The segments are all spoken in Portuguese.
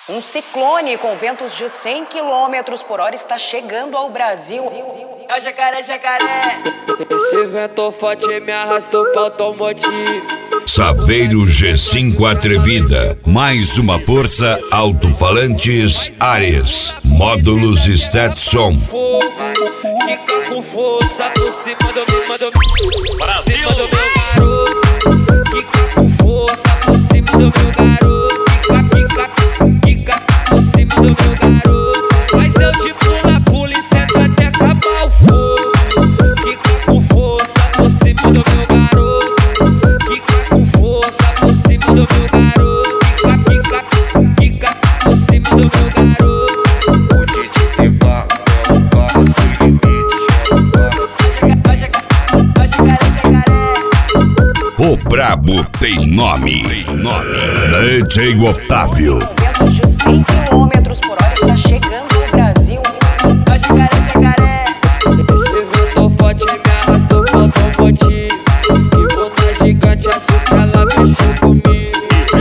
Um ciclone com ventos de 100 km por hora está chegando ao Brasil. É o jacaré, jacaré. Esse vento forte me arrastou pra automotivo. Saveiro G5 Atrevida. Mais uma força alto-falantes Ares. Módulos Stetson. Fica com força por cima do meu Brasil. meu garoto. Fica com força por cima do meu garoto. Fica por cima do meu garoto. Mas eu te pula e senta até acabar o fogo. Fica com força por cima do meu garoto. Fica com força por cima do meu garoto. Fica por cima do meu garoto. Onde te pegar, é um carro sem limite. É o jacaré, jacaré. O brabo tem nome. DJ Otávio. Com ventos de 100 km por hora está chegando ao Brasil. É o jacaré, jacaré. Esse vento forte me arrastou pra automotivo. Que bota gigante azul que ela mexeu comigo.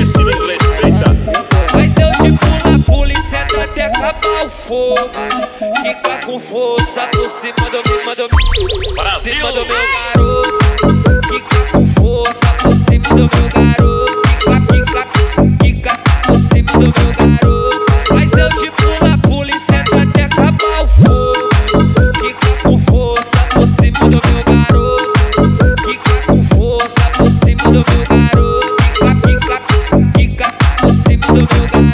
Mas eu te pula e senta até acabar o fogo. Fica com força por cima do Brasil. cima do meu garoto. Fica com força por cima do meu garoto. Fica por cima do meu garoto. Mas eu te pula e senta até acabar o fogo. Fica com força por cima do meu garoto. Fica com força por cima do meu garoto. Fica por cima do meu garoto.